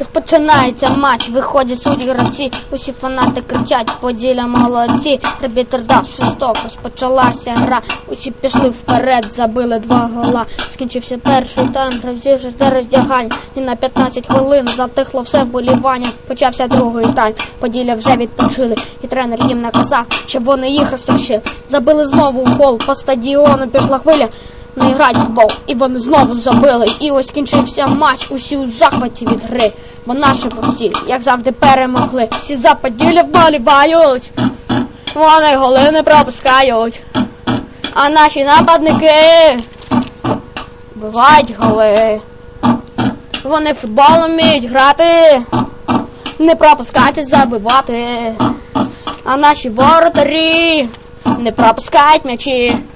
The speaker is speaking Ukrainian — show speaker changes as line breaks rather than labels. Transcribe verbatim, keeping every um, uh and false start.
Розпочинається матч, виходять судді гравці, усі фанати кричать, Поділля молодці, арбітр дав свисток, розпочалася гра, усі пішли вперед, забили два гола. Скінчився перший тайм, гравці вже до роздягання, і на п'ятнадцять хвилин затихло все вболівання. Почався другий тайм, Поділля вже відпочили, і тренер їм наказав, щоб вони їх розтрощили. Забили знову гол, по стадіону пішла хвиля, не грають в футбол, і вони знову забили. І ось кінчився матч, усі у захваті від гри, бо наші борці, як завжди, перемогли. Всі за Поділля вболівають, вони голи не пропускають, а наші нападники вбивають голи. Вони в футбол вміють грати, не пропускати, а забивати, а наші воротарі не пропускають м'ячі.